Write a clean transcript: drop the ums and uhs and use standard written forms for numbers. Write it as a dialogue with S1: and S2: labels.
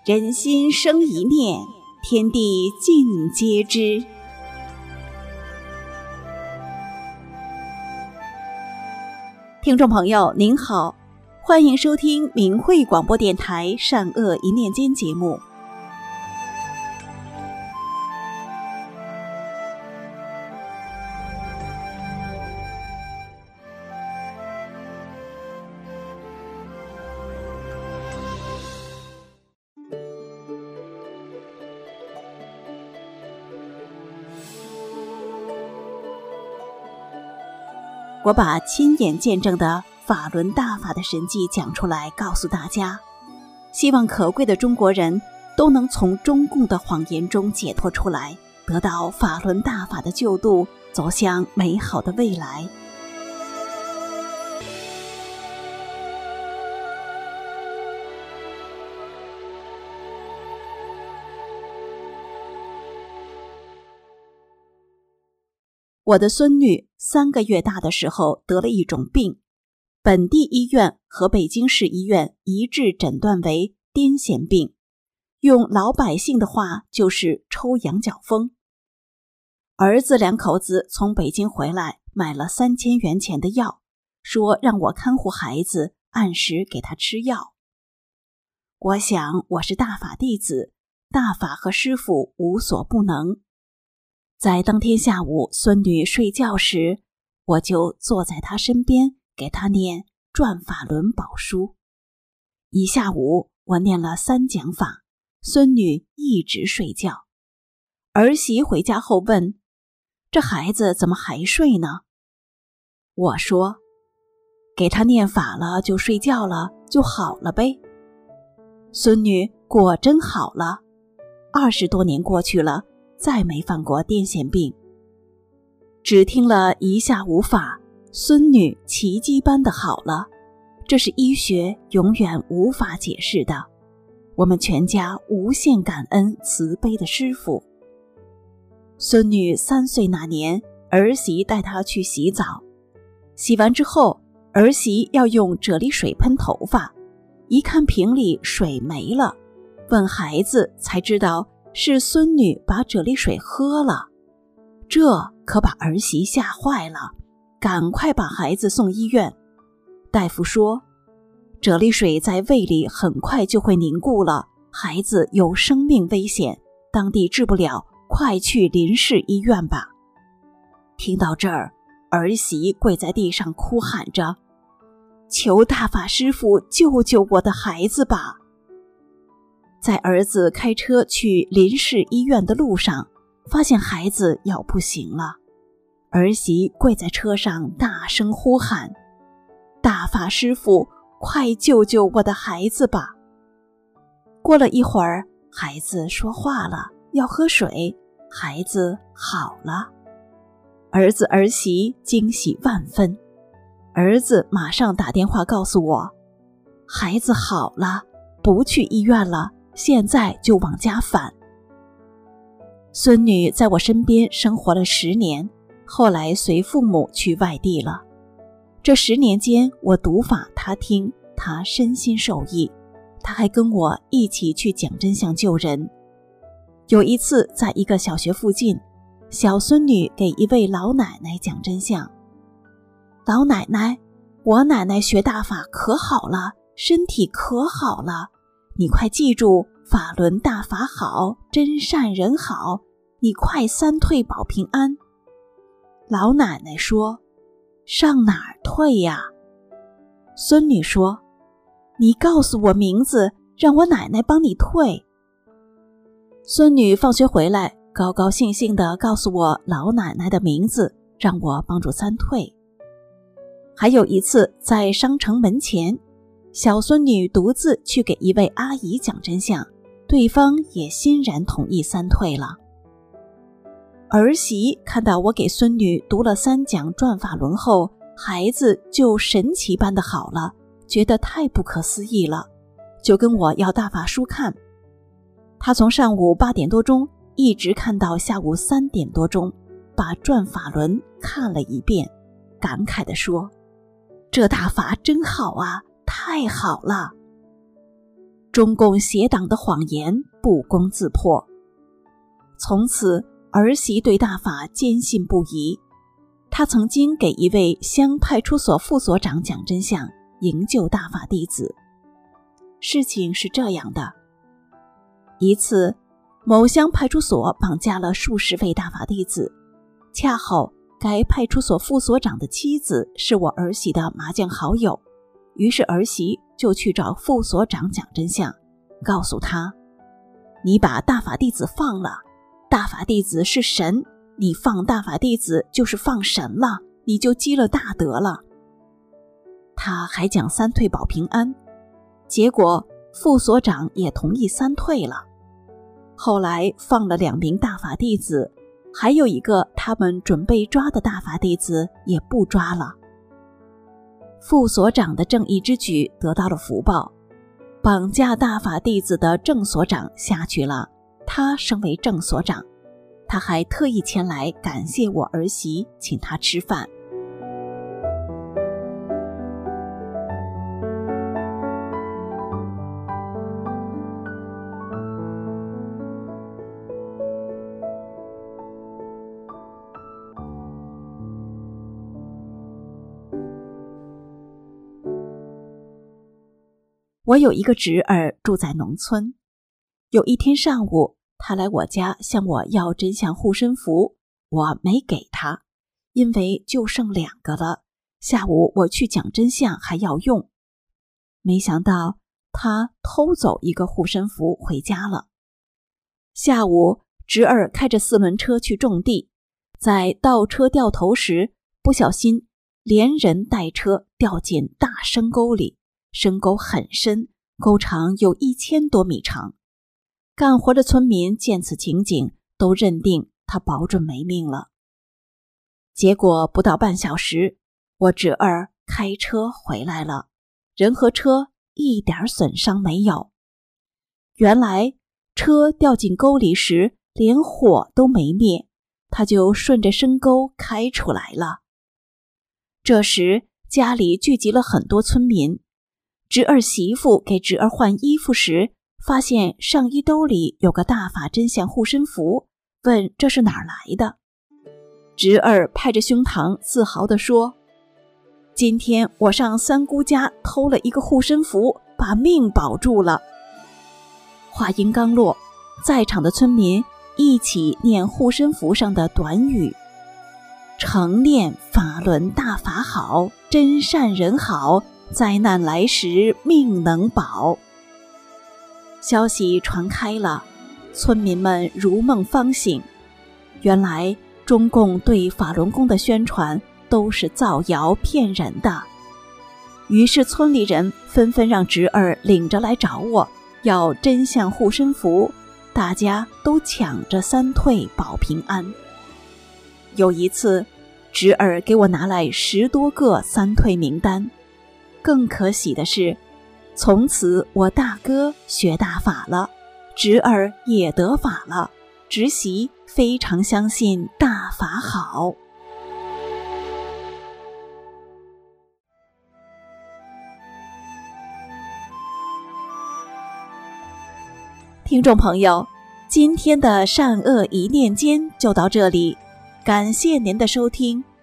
S1: 人心生一念，天地尽皆知。听众朋友您好，欢迎收听明慧广播电台善恶一念间节目。我把亲眼见证的法轮大法的神迹讲出来告诉大家，希望可贵的中国人都能从中共的谎言中解脱出来，得到法轮大法的救度，走向美好的未来。我的孙女3个月大的时候得了一种病，本地医院和北京市医院一致诊断为癫痫病，用老百姓的话就是抽羊角风。儿子2口子从北京回来，买了3000元钱的药，说让我看护孩子，按时给他吃药。我想我是大法弟子，大法和师父无所不能。在当天下午孙女睡觉时，我就坐在她身边给她念转法轮宝书。一下午我念了3讲法，孙女一直睡觉。儿媳回家后问，这孩子怎么还睡呢？我说，给他念法了就睡觉了，就好了呗。孙女果真好了，20多年过去了，再没犯过癫痫病。只听了一下午法，孙女奇迹般的好了，这是医学永远无法解释的。我们全家无限感恩慈悲的师父。孙女3岁那年，儿媳带她去洗澡，洗完之后，儿媳要用啫喱水喷头发，一看瓶里水没了，问孩子才知道是孙女把啫喱水喝了，这可把儿媳吓坏了，赶快把孩子送医院。大夫说，啫喱水在胃里很快就会凝固了，孩子有生命危险，当地治不了，快去林市医院吧。听到这儿，儿媳跪在地上哭喊着，求大法师父救救我的孩子吧。在儿子开车去林市医院的路上，发现孩子要不行了，儿媳跪在车上大声呼喊，大法师父，快救救我的孩子吧。过了一会儿，孩子说话了，要喝水，孩子好了。儿子儿媳惊喜万分，儿子马上打电话告诉我，孩子好了，不去医院了，现在就往家返。孙女在我身边生活了10年，后来随父母去外地了。这10年间，我读法她听，她身心受益，她还跟我一起去讲真相救人。有一次在一个小学附近，小孙女给一位老奶奶讲真相，老奶奶，我奶奶学大法可好了，身体可好了，你快记住，法轮大法好，真善人好，你快3退保平安。老奶奶说，上哪儿退呀？孙女说，你告诉我名字，让我奶奶帮你退。孙女放学回来，高高兴兴地告诉我老奶奶的名字，让我帮助3退。还有一次在商城门前，小孙女独自去给一位阿姨讲真相，对方也欣然同意3退了。儿媳看到我给孙女读了3讲转法轮后，孩子就神奇般的好了，觉得太不可思议了，就跟我要大法书看。她从上午8点多钟一直看到下午3点多钟，把转法轮看了一遍，感慨地说，这大法真好啊，太好了。 中共邪党的谎言不攻自破。从此儿媳对大法坚信不疑，她曾经给一位乡派出所副所长讲真相，营救大法弟子。事情是这样的，一次某乡派出所绑架了数十位大法弟子，恰好该派出所副所长的妻子是我儿媳的麻将好友，于是儿媳就去找副所长讲真相，告诉他，你把大法弟子放了，大法弟子是神，你放大法弟子就是放神了，你就积了大德了。他还讲三退保平安，结果副所长也同意三退了。后来放了2名大法弟子，还有一个他们准备抓的大法弟子也不抓了。副所长的正义之举得到了福报，绑架大法弟子的正所长下去了，他升为正所长，他还特意前来感谢我儿媳，请他吃饭。我有一个侄儿住在农村，有一天上午，他来我家向我要真相护身符，我没给他，因为就剩2个了，下午我去讲真相还要用。没想到他偷走一个护身符回家了。下午侄儿开着4轮车去种地，在倒车掉头时，不小心连人带车掉进大深沟里，深沟很深，沟长有1000多米长。干活的村民见此情景，都认定他保准没命了。结果不到半小时，我侄儿开车回来了，人和车一点损伤没有。原来车掉进沟里时，连火都没灭，他就顺着深沟开出来了。这时家里聚集了很多村民，侄儿媳妇给侄儿换衣服时，发现上衣兜里有个大法真相护身符，问这是哪儿来的。侄儿拍着胸膛自豪地说，今天我上三姑家偷了一个护身符，把命保住了。话音刚落，在场的村民一起念护身符上的短语，成念法轮大法好，真善人好，灾难来时命能保。消息传开了，村民们如梦方醒，原来中共对法轮功的宣传都是造谣骗人的。于是村里人纷纷让侄儿领着来找我，要真相护身符，大家都抢着三退保平安。有一次，侄儿给我拿来10多个三退名单。更可喜的是，从此我大哥学大法了，侄儿也得法了，侄媳非常相信大法好。听众朋友，今天的善恶一念间就到这里，感谢您的收听。